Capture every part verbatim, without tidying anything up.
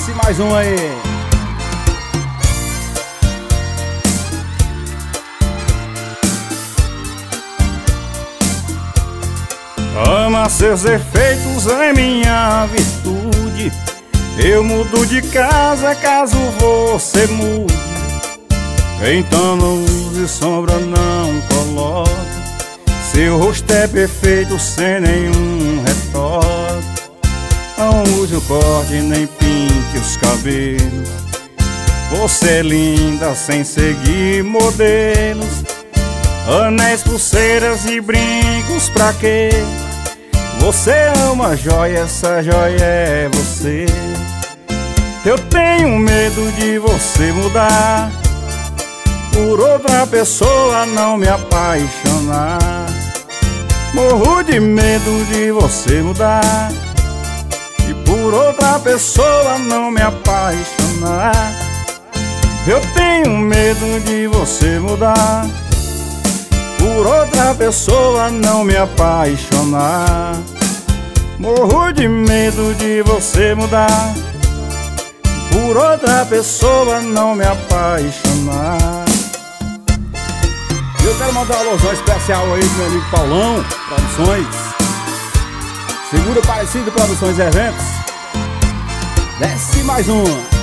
Desce mais um aí. Ama seus defeitos é minha virtude. Eu mudo de casa caso você mude. Então não use sombra, não coloque. Seu rosto é perfeito sem nenhum retoque. Não use o corte nem pinte os cabelos. Você é linda sem seguir modelos. Anéis, pulseiras e brincos pra quê? Você é uma joia, essa joia é você. Eu tenho medo de você mudar por outra pessoa, não me apaixonar. Morro de medo de você mudar e por outra pessoa não me apaixonar. Eu tenho medo de você mudar por outra pessoa não me apaixonar. Morro de medo de você mudar por outra pessoa não me apaixonar. Eu quero mandar uma alusão especial aí pro meu amigo Paulão Produções, Segura Parecido Produções e Eventos. Desce mais uma.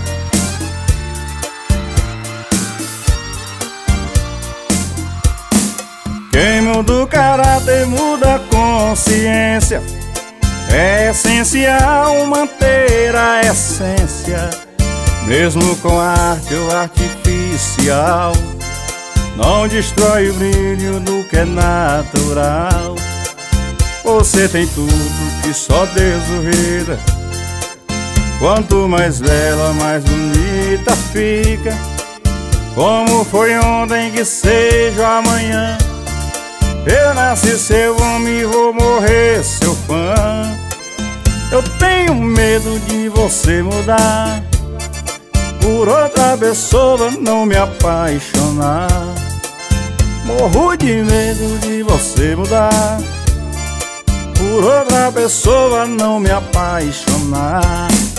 Quem muda o caráter muda a consciência. É essencial manter a essência, mesmo com arte ou artificial. Não destrói o brilho do que é natural. Você tem tudo que só Deus duvida. Quanto mais bela, mais bonita fica. Como foi ontem que seja amanhã. Eu nasci seu homem e vou morrer seu fã. Eu tenho medo de você mudar por outra pessoa não me apaixonar. Morro de medo de você mudar por outra pessoa não me apaixonar.